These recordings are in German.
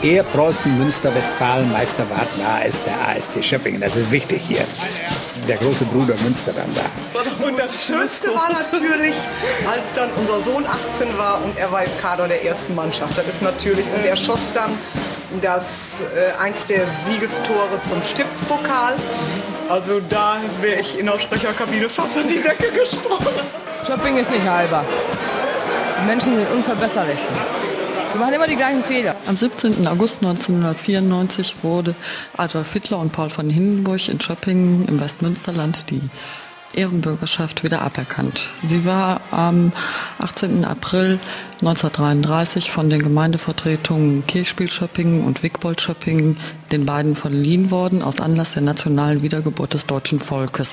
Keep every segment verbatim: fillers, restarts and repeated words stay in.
eher Preußen, Münster, Westfalen Meister war, war es der A S T Schöppingen. Das ist wichtig hier. Der große Bruder Münster dann da. Und das Schönste war natürlich, als dann unser Sohn achtzehn war und er war im Kader der ersten Mannschaft. Das ist natürlich, und er schoss dann das, äh, eins der Siegestore zum Stiftspokal. Also da wäre ich in der Sprecherkabine fast an die Decke gesprungen. Schöppingen ist nicht halber. Die Menschen sind unverbesserlich. Wir machen immer die gleichen Fehler. Am siebzehnten August neunzehnhundertvierundneunzig wurde Adolf Hitler und Paul von Hindenburg in Schöppingen im Westmünsterland die Ehrenbürgerschaft wieder aberkannt. Sie war am achtzehnten April neunzehnhundertdreiunddreißig von den Gemeindevertretungen Kirchspiel-Schöppingen und Wickbold-Schöppingen den beiden verliehen worden, aus Anlass der nationalen Wiedergeburt des deutschen Volkes.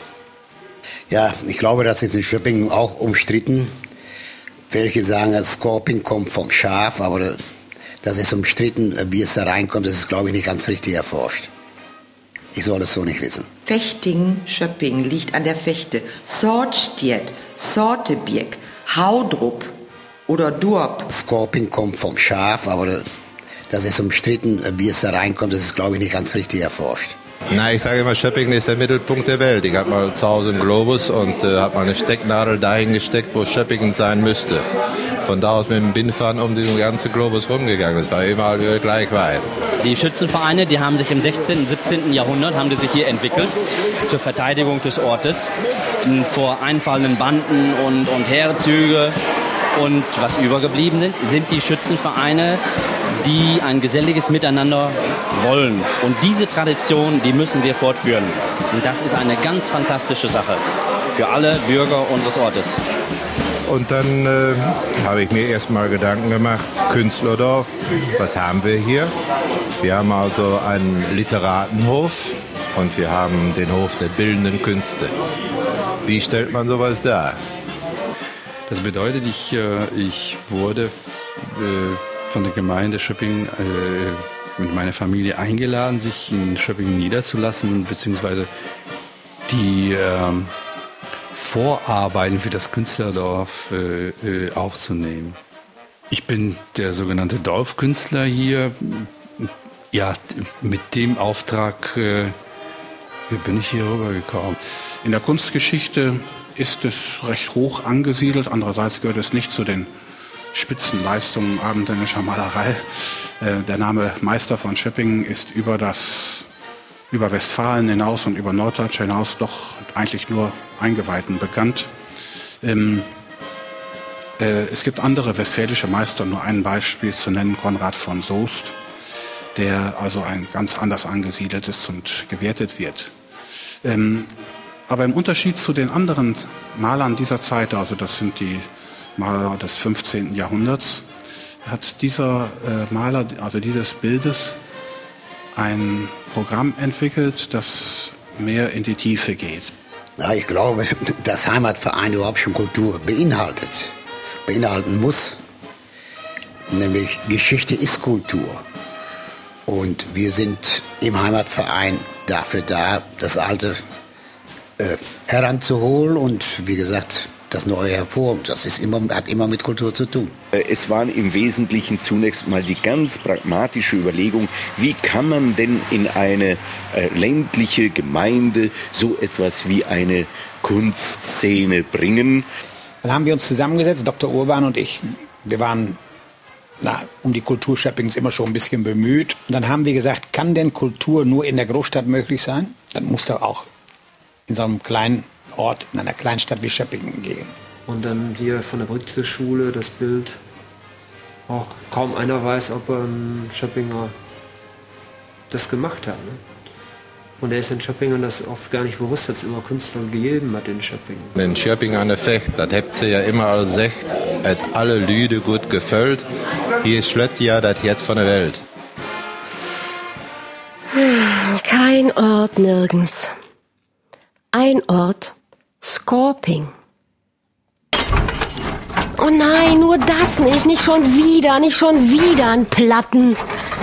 Ja, ich glaube, das ist in Schöppingen auch umstritten. Welche sagen, das Scorping kommt vom Schaf, aber das ist umstritten, wie es da reinkommt, das ist, glaube ich, nicht ganz richtig erforscht. Ich soll es so nicht wissen. Fechtingen, Schöppingen liegt an der Fechte. Sortstiet, Sortebirg, Haudrup oder Durp. Scorping kommt vom Schaf, aber das ist umstritten, wie es da reinkommt, das ist, glaube ich, nicht ganz richtig erforscht. Na, ich sage immer, Schöppingen ist der Mittelpunkt der Welt. Ich habe mal zu Hause einen Globus und äh, habe mal eine Stecknadel dahin gesteckt, wo Schöppingen sein müsste. Von da aus mit dem Bindfaden um diesen ganzen Globus rumgegangen. Das war überall gleich weit. Die Schützenvereine, die haben sich im sechzehnten, siebzehnten Jahrhundert haben die sich hier entwickelt zur Verteidigung des Ortes vor einfallenden Banden und, und Heerezüge. Und was übergeblieben sind, sind die Schützenvereine, die ein geselliges Miteinander wollen. Und diese Tradition, die müssen wir fortführen. Und das ist eine ganz fantastische Sache für alle Bürger unseres Ortes. Und dann äh, habe ich mir erstmal Gedanken gemacht, Künstlerdorf, was haben wir hier? Wir haben also einen Literatenhof und wir haben den Hof der bildenden Künste. Wie stellt man sowas dar? Das bedeutet, ich, äh, ich wurde äh, von der Gemeinde Schöppingen äh, mit meiner Familie eingeladen, sich in Schöppingen niederzulassen, beziehungsweise die äh, Vorarbeiten für das Künstlerdorf äh, äh, aufzunehmen. Ich bin der sogenannte Dorfkünstler hier. Ja, mit dem Auftrag äh, bin ich hier rübergekommen. In der Kunstgeschichte ist es recht hoch angesiedelt. Andererseits gehört es nicht zu den Spitzenleistungen abendländischer Malerei. Äh, der Name Meister von Schöppingen ist über das über Westfalen hinaus und über Norddeutsch hinaus doch eigentlich nur Eingeweihten bekannt. Ähm, äh, es gibt andere westfälische Meister, nur ein Beispiel zu nennen, Konrad von Soest, der also ein ganz anders angesiedelt ist und gewertet wird. Ähm, aber im Unterschied zu den anderen Malern dieser Zeit, also das sind die Maler des fünfzehnten Jahrhunderts, hat dieser äh, Maler, also dieses Bildes, ein Programm entwickelt, das mehr in die Tiefe geht. Ja, ich glaube, dass Heimatverein überhaupt schon Kultur beinhaltet, beinhalten muss. Nämlich Geschichte ist Kultur. Und wir sind im Heimatverein dafür da, das Alte äh, heranzuholen und, wie gesagt, das Neue hervor. Und das ist immer, hat immer mit Kultur zu tun. Es waren im Wesentlichen zunächst mal die ganz pragmatische Überlegung, wie kann man denn in eine äh, ländliche Gemeinde so etwas wie eine Kunstszene bringen. Dann haben wir uns zusammengesetzt, Doktor Urban und ich. Wir waren na, um die Kultur Schöppings immer schon ein bisschen bemüht. Und dann haben wir gesagt, kann denn Kultur nur in der Großstadt möglich sein? Dann muss doch auch in so einem kleinen Ort, in einer Kleinstadt wie Schöppingen gehen. Und dann wir von der Brixe-Schule das Bild. Auch kaum einer weiß, ob ein Schöppinger das gemacht hat. Ne? Und er ist in Schöppingen das oft gar nicht bewusst, dass es immer Künstler gegeben hat in Schöppingen. In Schöppingen an der Fecht, das habt sie ja immer als gesagt, hat alle Lüde gut gefällt. Hier ist Schlött ja das Herz von der Welt. Kein Ort nirgends. Ein Ort, Scorping. Oh nein, nur das nicht, nicht schon wieder, nicht schon wieder ein Platten.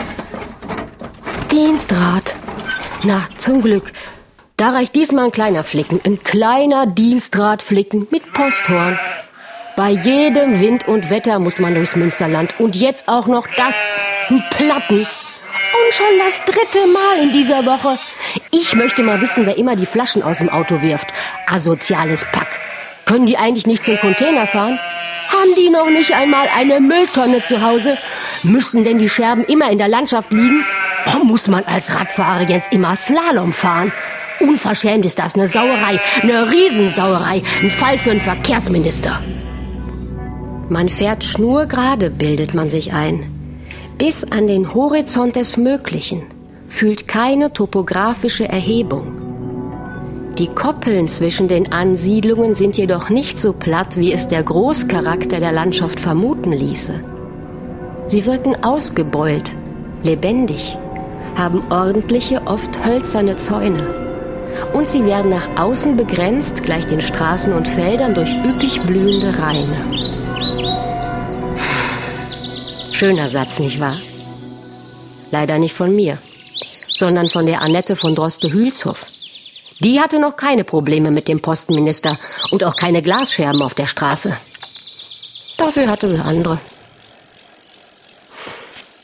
Dienstrat. Na, zum Glück. Da reicht diesmal ein kleiner Flicken, ein kleiner Dienstratflicken mit Posthorn. Bei jedem Wind und Wetter muss man durchs Münsterland. Und jetzt auch noch das. Ein Platten. Und schon das dritte Mal in dieser Woche. Ich möchte mal wissen, wer immer die Flaschen aus dem Auto wirft. Asoziales Pack. Können die eigentlich nicht zum Container fahren? Haben die noch nicht einmal eine Mülltonne zu Hause? Müssen denn die Scherben immer in der Landschaft liegen? Oh, muss man als Radfahrer jetzt immer Slalom fahren? Unverschämt ist das, eine Sauerei, eine Riesensauerei, ein Fall für einen Verkehrsminister. Man fährt schnurgerade, bildet man sich ein. Bis an den Horizont des Möglichen, fühlt keine topografische Erhebung. Die Koppeln zwischen den Ansiedlungen sind jedoch nicht so platt, wie es der Großcharakter der Landschaft vermuten ließe. Sie wirken ausgebeult, lebendig, haben ordentliche, oft hölzerne Zäune. Und sie werden nach außen begrenzt, gleich den Straßen und Feldern, durch üppig blühende Raine. Schöner Satz, nicht wahr? Leider nicht von mir, sondern von der Annette von Droste-Hülshoff. Die hatte noch keine Probleme mit dem Postenminister und auch keine Glasscherben auf der Straße. Dafür hatte sie andere.